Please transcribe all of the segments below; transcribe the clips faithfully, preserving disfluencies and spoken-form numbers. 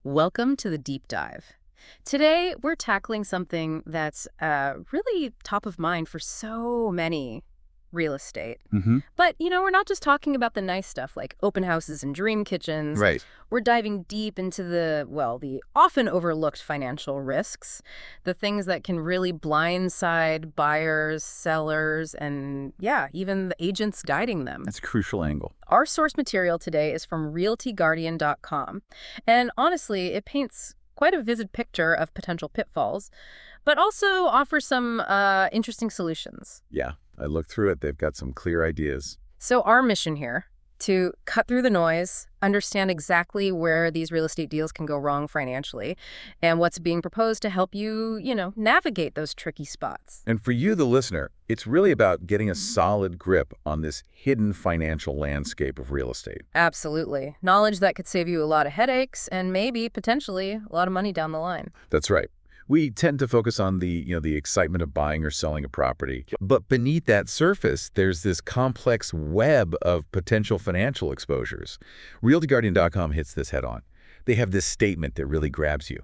Welcome to the deep dive. Today, we're tackling something that's uh, really top of mind for so many real estate. Hmm. But, you know, we're not just talking about the nice stuff like open houses and dream kitchens. Right. We're diving deep into the, well, the often overlooked financial risks, the things that can really blindside buyers, sellers, and, yeah, even the agents guiding them. That's a crucial angle. Our source material today is from realty guardian dot com, and honestly, it paints quite a vivid picture of potential pitfalls, but also offers some uh, interesting solutions. Yeah, I looked through it. They've got some clear ideas. So our mission here, to cut through the noise, understand exactly where these real estate deals can go wrong financially, and what's being proposed to help you, you know, navigate those tricky spots. And for you, the listener, it's really about getting a solid grip on this hidden financial landscape of real estate. Absolutely. Knowledge that could save you a lot of headaches and maybe, potentially, a lot of money down the line. That's right. We tend to focus on the, you know, the excitement of buying or selling a property. But beneath that surface, there's this complex web of potential financial exposures. realty guardian dot com hits this head on. They have this statement that really grabs you.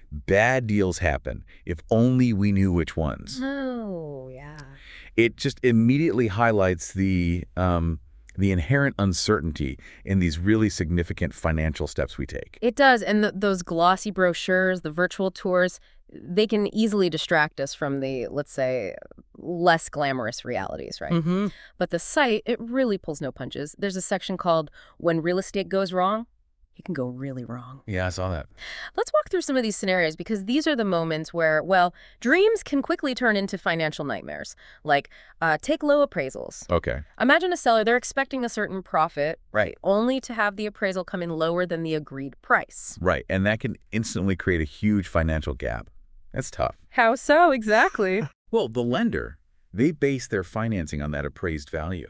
Bad deals happen if only we knew which ones. Oh, yeah. It just immediately highlights the um, the inherent uncertainty in these really significant financial steps we take. It does, and th those glossy brochures, the virtual tours, they can easily distract us from the, let's say, less glamorous realities, right? Mm-hmm. But the site, it really pulls no punches. There's a section called When Real Estate Goes Wrong. It can go really wrong. Yeah, I saw that. Let's walk through some of these scenarios because these are the moments where, well, dreams can quickly turn into financial nightmares. Like, uh, take low appraisals. Okay. Imagine a seller, they're expecting a certain profit, Right. only to have the appraisal come in lower than the agreed price. Right, and that can instantly create a huge financial gap. That's tough. How so, exactly? Well, the lender, they base their financing on that appraised value.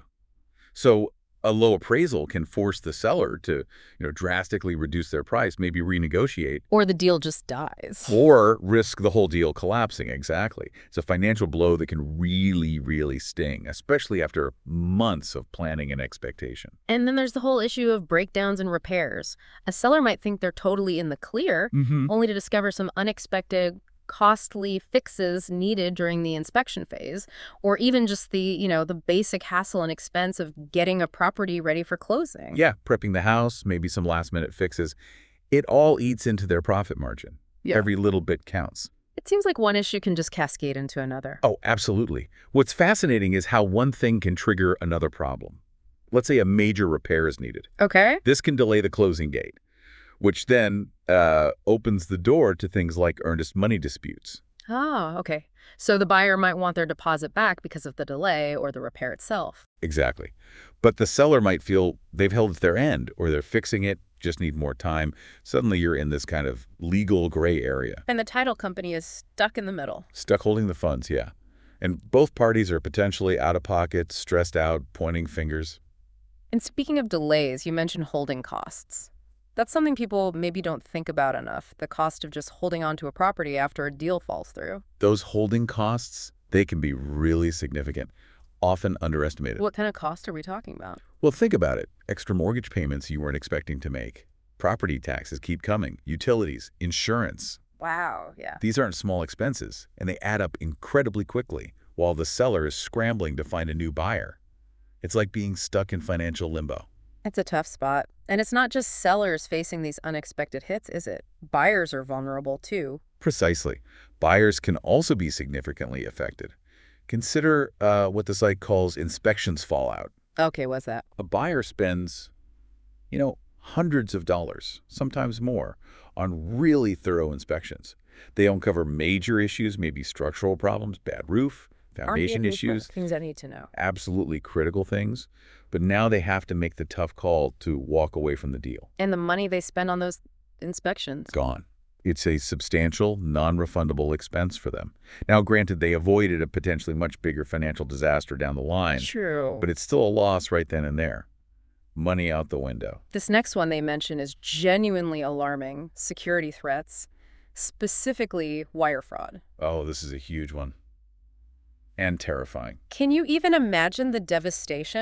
So a low appraisal can force the seller to, you know, drastically reduce their price, maybe renegotiate, Or the deal just dies. or risk the whole deal collapsing. Exactly. It's a financial blow that can really, really sting, especially after months of planning and expectation. And then there's the whole issue of breakdowns and repairs. A seller might think they're totally in the clear, Mm-hmm. only to discover some unexpected costly fixes needed during the inspection phase, or even just the, you know, the basic hassle and expense of getting a property ready for closing. Yeah, prepping the house, maybe some last-minute fixes. It all eats into their profit margin. Yeah. Every little bit counts. It seems like one issue can just cascade into another. Oh, absolutely. What's fascinating is how one thing can trigger another problem. Let's say a major repair is needed. Okay. This can delay the closing date, which then uh, opens the door to things like earnest money disputes. Oh, okay. So the buyer might want their deposit back because of the delay or the repair itself. Exactly. But the seller might feel they've held at their end, or they're fixing it, just need more time. Suddenly you're in this kind of legal gray area. And the title company is stuck in the middle. Stuck holding the funds, yeah. And both parties are potentially out of pocket, stressed out, pointing fingers. And speaking of delays, you mentioned holding costs. That's something people maybe don't think about enough, the cost of just holding on to a property after a deal falls through. Those holding costs, they can be really significant, often underestimated. What kind of cost are we talking about? Well, think about it. Extra mortgage payments you weren't expecting to make. Property taxes keep coming. Utilities, insurance. Wow, yeah. These aren't small expenses, and they add up incredibly quickly while the seller is scrambling to find a new buyer. It's like being stuck in financial limbo. It's a tough spot. And it's not just sellers facing these unexpected hits, is it? Buyers are vulnerable too. Precisely. Buyers can also be significantly affected. Consider uh, what the site calls inspections fallout. Okay, what's that? A buyer spends, you know, hundreds of dollars, sometimes more, on really thorough inspections. They uncover major issues, maybe structural problems, bad roof, foundation issues, Things I need to know. absolutely critical things. But now they have to make the tough call to walk away from the deal. And the money they spend on those inspections. Gone. It's a substantial, non-refundable expense for them. Now, granted, they avoided a potentially much bigger financial disaster down the line, True. but it's still a loss right then and there. Money out the window. This next one they mention is genuinely alarming. Security threats, specifically wire fraud. Oh, this is a huge one. And terrifying. Can you even imagine the devastation?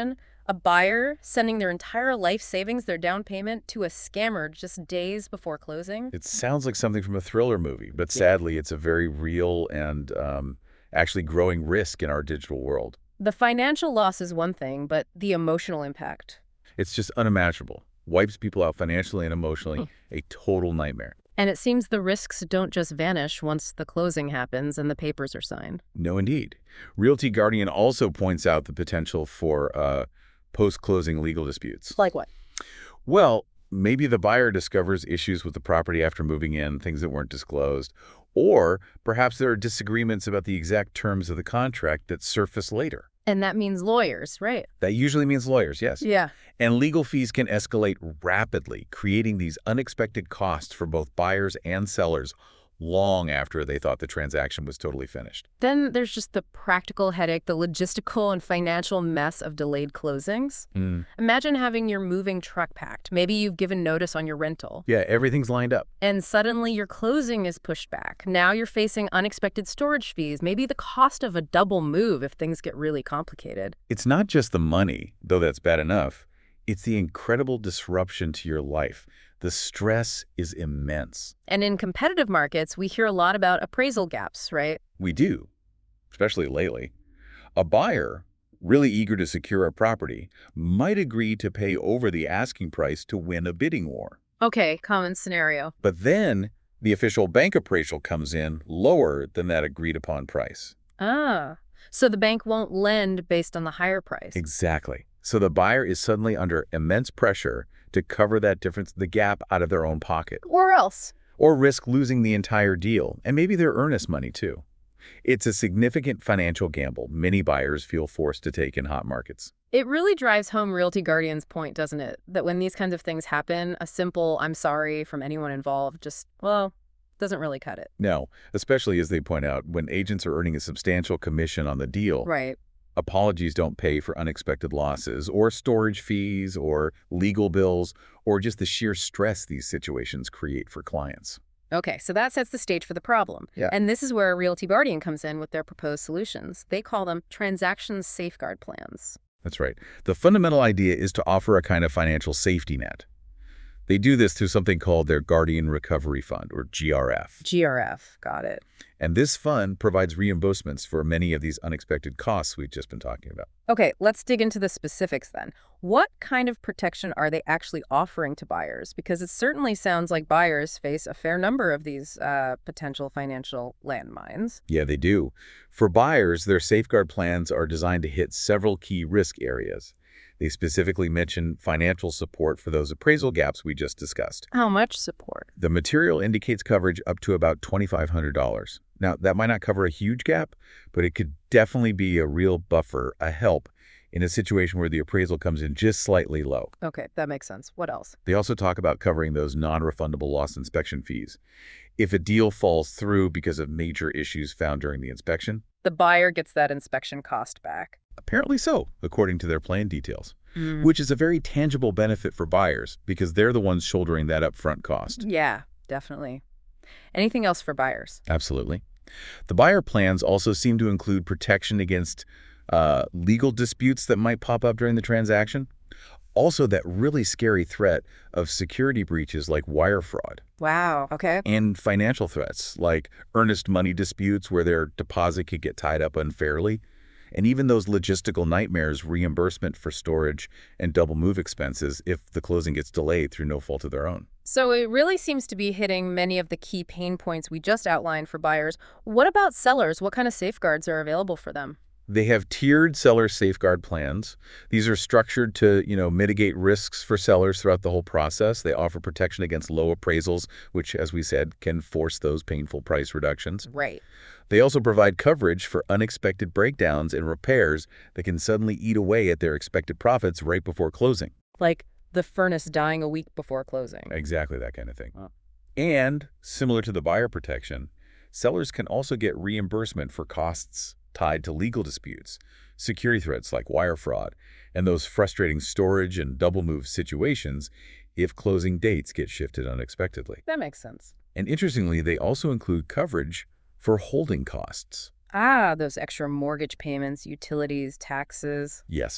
A buyer sending their entire life savings, their down payment, to a scammer just days before closing? It sounds like something from a thriller movie, but sadly, it's a very real and um, actually growing risk in our digital world. The financial loss is one thing, but the emotional impact. It's just unimaginable. Wipes people out financially and emotionally. A total nightmare. And it seems the risks don't just vanish once the closing happens and the papers are signed. No, indeed. Realty Guardian also points out the potential for uh, post-closing legal disputes. Like what? Well, maybe the buyer discovers issues with the property after moving in, things that weren't disclosed. Or perhaps there are disagreements about the exact terms of the contract that surface later. And that means lawyers, right? That usually means lawyers, yes. Yeah. And legal fees can escalate rapidly, creating these unexpected costs for both buyers and sellers long after they thought the transaction was totally finished. Then there's just the practical headache, the logistical and financial mess of delayed closings. Mm. Imagine having your moving truck packed. Maybe you've given notice on your rental. Yeah, everything's lined up. And suddenly your closing is pushed back. Now you're facing unexpected storage fees, maybe the cost of a double move if things get really complicated. It's not just the money, though that's bad enough. It's the incredible disruption to your life. The stress is immense. And in competitive markets, we hear a lot about appraisal gaps, right? We do, especially lately. A buyer, really eager to secure a property, might agree to pay over the asking price to win a bidding war. Okay, common scenario. But then the official bank appraisal comes in lower than that agreed-upon price. Ah, so the bank won't lend based on the higher price. Exactly. So the buyer is suddenly under immense pressure to cover that difference, the gap, out of their own pocket. Or else. Or risk losing the entire deal, and maybe their earnest money too. It's a significant financial gamble many buyers feel forced to take in hot markets. It really drives home Realty Guardian's point, doesn't it? That when these kinds of things happen, a simple "I'm sorry" from anyone involved just, well, doesn't really cut it. No, especially as they point out, when agents are earning a substantial commission on the deal. Right. Apologies don't pay for unexpected losses, or storage fees, or legal bills, or just the sheer stress these situations create for clients. Okay, so that sets the stage for the problem. Yeah. And this is where Realty Guardian comes in with their proposed solutions. They call them transaction safeguard plans. That's right. The fundamental idea is to offer a kind of financial safety net. They do this through something called their Guardian Recovery Fund, or G R F. G R F, got it. And this fund provides reimbursements for many of these unexpected costs we've just been talking about. Okay, let's dig into the specifics then. What kind of protection are they actually offering to buyers? Because it certainly sounds like buyers face a fair number of these uh, potential financial landmines. Yeah, they do. For buyers, their safeguard plans are designed to hit several key risk areas. They specifically mention financial support for those appraisal gaps we just discussed. How much support? The material indicates coverage up to about twenty-five hundred dollars. Now, that might not cover a huge gap, but it could definitely be a real buffer, a help, in a situation where the appraisal comes in just slightly low. Okay, that makes sense. What else? They also talk about covering those non-refundable loss inspection fees. If a deal falls through because of major issues found during the inspection, The buyer gets that inspection cost back. apparently so, according to their plan details, Mm. which is a very tangible benefit for buyers because they're the ones shouldering that upfront cost. Yeah, definitely. Anything else for buyers? Absolutely. The buyer plans also seem to include protection against uh, legal disputes that might pop up during the transaction. Also, that really scary threat of security breaches like wire fraud, Wow, okay. and financial threats like earnest money disputes where their deposit could get tied up unfairly, and even those logistical nightmares, reimbursement for storage and double move expenses if the closing gets delayed through no fault of their own. So it really seems to be hitting many of the key pain points we just outlined for buyers. What about sellers? What kind of safeguards are available for them? They have tiered seller safeguard plans. These are structured to, you know, mitigate risks for sellers throughout the whole process. They offer protection against low appraisals, which, as we said, can force those painful price reductions. Right. They also provide coverage for unexpected breakdowns and repairs that can suddenly eat away at their expected profits right before closing. Like the furnace dying a week before closing. Exactly that kind of thing. Wow. And, similar to the buyer protection, sellers can also get reimbursement for costs tied to legal disputes, security threats like wire fraud, and those frustrating storage and double move situations if closing dates get shifted unexpectedly. That makes sense. And interestingly, they also include coverage for holding costs. Ah, those extra mortgage payments, utilities, taxes. Yes,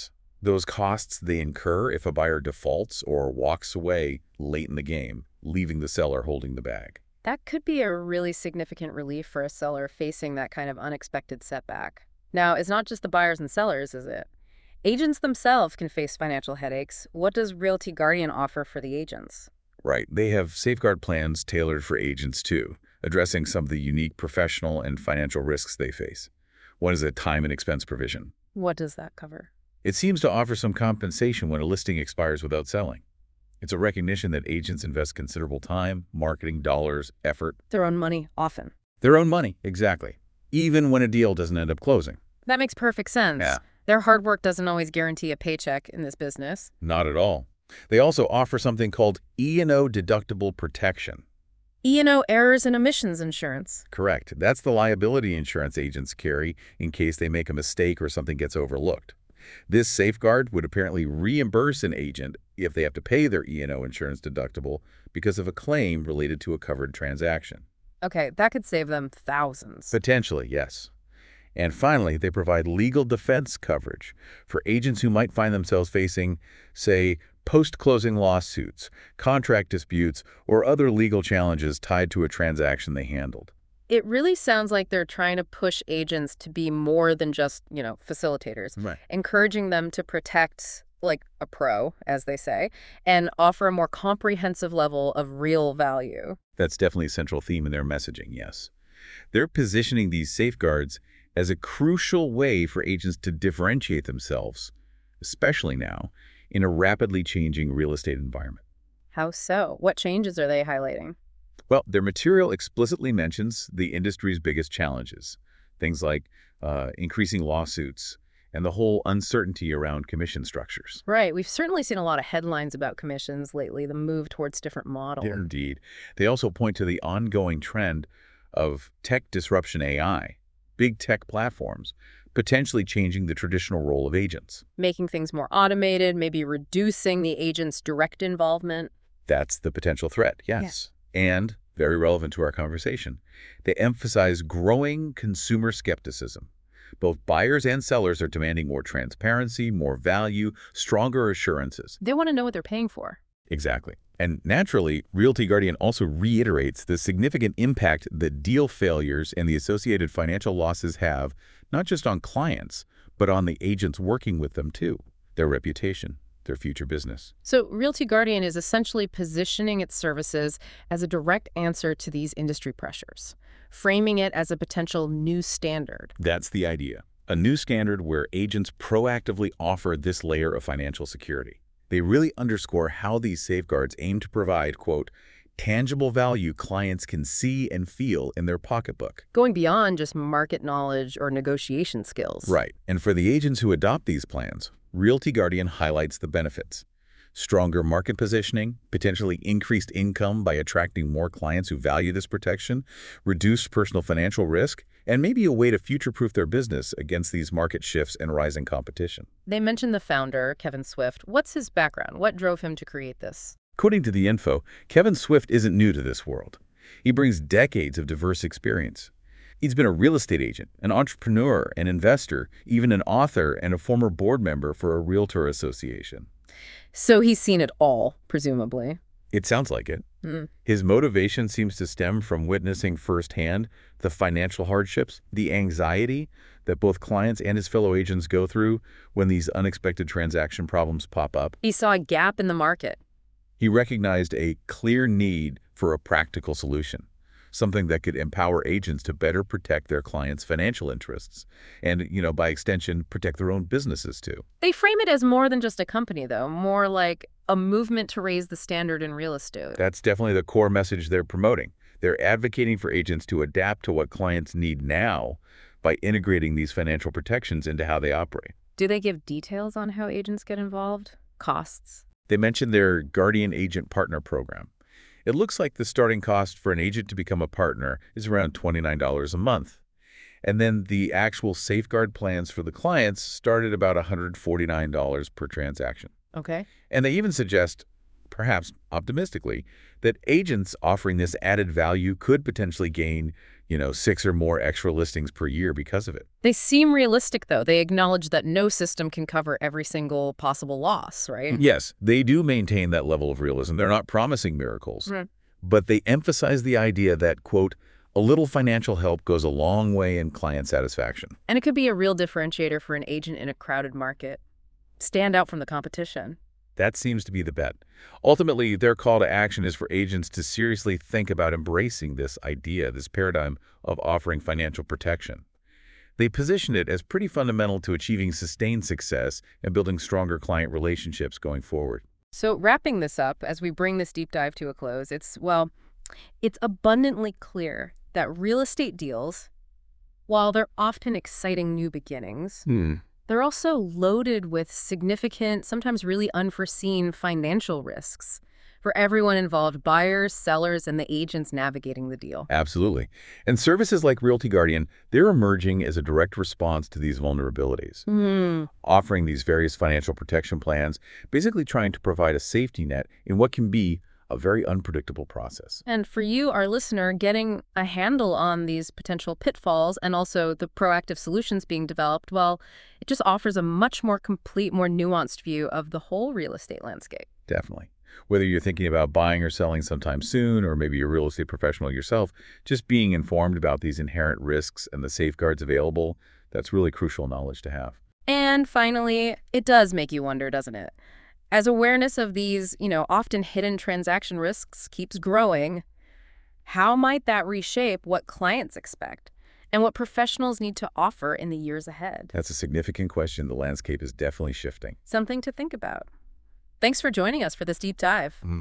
those costs they incur if a buyer defaults or walks away late in the game, leaving the seller holding the bag. That could be a really significant relief for a seller facing that kind of unexpected setback. Now, it's not just the buyers and sellers, is it? Agents themselves can face financial headaches. What does Realty Guardian offer for the agents? Right. They have safeguard plans tailored for agents too, addressing some of the unique professional and financial risks they face. One is a time and expense provision. What does that cover? It seems to offer some compensation when a listing expires without selling. It's a recognition that agents invest considerable time, marketing, dollars, effort. Their own money, often. Their own money, exactly. Even when a deal doesn't end up closing. That makes perfect sense. Yeah. Their hard work doesn't always guarantee a paycheck in this business. Not at all. They also offer something called E and O deductible protection. E and O errors and omissions insurance. Correct. That's the liability insurance agents carry in case they make a mistake or something gets overlooked. This safeguard would apparently reimburse an agent if they have to pay their E and O insurance deductible because of a claim related to a covered transaction. Okay, that could save them thousands. Potentially, yes. And finally, they provide legal defense coverage for agents who might find themselves facing, say, post-closing lawsuits, contract disputes, or other legal challenges tied to a transaction they handled. It really sounds like they're trying to push agents to be more than just, you know, facilitators, Right. encouraging them to protect like a pro, as they say, and offer a more comprehensive level of real value. That's definitely a central theme in their messaging, yes. They're positioning these safeguards as a crucial way for agents to differentiate themselves, especially now, in a rapidly changing real estate environment. How so? What changes are they highlighting? Well, their material explicitly mentions the industry's biggest challenges, things like uh, increasing lawsuits and the whole uncertainty around commission structures. Right. We've certainly seen a lot of headlines about commissions lately, the move towards different models. Indeed. They also point to the ongoing trend of tech disruption A I, big tech platforms, potentially changing the traditional role of agents. Making things more automated, maybe reducing the agent's direct involvement. That's the potential threat, yes. And, very relevant to our conversation, they emphasize growing consumer skepticism. Both buyers and sellers are demanding more transparency, more value, stronger assurances. They want to know what they're paying for. Exactly. And naturally, Realty Guardian also reiterates the significant impact that deal failures and the associated financial losses have, not just on clients, but on the agents working with them too, their reputation, their future business. So Realty Guardian is essentially positioning its services as a direct answer to these industry pressures, framing it as a potential new standard. That's the idea. A new standard where agents proactively offer this layer of financial security. They really underscore how these safeguards aim to provide, quote, tangible value clients can see and feel in their pocketbook. Going beyond just market knowledge or negotiation skills. Right. And for the agents who adopt these plans, Realty Guardian highlights the benefits. Stronger market positioning, potentially increased income by attracting more clients who value this protection, reduced personal financial risk, and maybe a way to future-proof their business against these market shifts and rising competition. They mentioned the founder, Kevin Swift. What's his background? What drove him to create this? According to the info, Kevin Swift isn't new to this world. He brings decades of diverse experience. He's been a real estate agent, an entrepreneur, an investor, even an author, and a former board member for a realtor association. So he's seen it all, presumably. It sounds like it. Mm. His motivation seems to stem from witnessing firsthand the financial hardships, the anxiety that both clients and his fellow agents go through when these unexpected transaction problems pop up. He saw a gap in the market. He recognized a clear need for a practical solution, something that could empower agents to better protect their clients' financial interests and, you know, by extension, protect their own businesses too. They frame it as more than just a company, though, more like a movement to raise the standard in real estate. That's definitely the core message they're promoting. They're advocating for agents to adapt to what clients need now by integrating these financial protections into how they operate. Do they give details on how agents get involved? Costs? They mentioned their Guardian Agent Partner Program. It looks like the starting cost for an agent to become a partner is around twenty-nine dollars a month. And then the actual safeguard plans for the clients start at about one hundred forty-nine dollars per transaction. Okay. And they even suggest perhaps optimistically, that agents offering this added value could potentially gain, you know, six or more extra listings per year because of it. They seem realistic, though. They acknowledge that no system can cover every single possible loss, right? Yes, they do maintain that level of realism. They're not promising miracles, Right. but they emphasize the idea that, quote, a little financial help goes a long way in client satisfaction. And it could be a real differentiator for an agent in a crowded market. Stand out from the competition. That seems to be the bet. Ultimately, their call to action is for agents to seriously think about embracing this idea, this paradigm of offering financial protection. They position it as pretty fundamental to achieving sustained success and building stronger client relationships going forward. So wrapping this up, as we bring this deep dive to a close, it's, well, it's abundantly clear that real estate deals, while they're often exciting new beginnings, Hmm. they're also loaded with significant, sometimes really unforeseen financial risks for everyone involved, buyers, sellers, and the agents navigating the deal. Absolutely. And services like Realty Guardian, they're emerging as a direct response to these vulnerabilities, Hmm. offering these various financial protection plans, basically trying to provide a safety net in what can be a very unpredictable process. And for you, our listener, getting a handle on these potential pitfalls and also the proactive solutions being developed, well, it just offers a much more complete, more nuanced view of the whole real estate landscape. Definitely. Whether you're thinking about buying or selling sometime soon, or maybe you're a real estate professional yourself, just being informed about these inherent risks and the safeguards available, that's really crucial knowledge to have. And finally, it does make you wonder, doesn't it? As awareness of these, you know, often hidden transaction risks keeps growing, how might that reshape what clients expect and what professionals need to offer in the years ahead? That's a significant question. The landscape is definitely shifting. Something to think about. Thanks for joining us for this deep dive.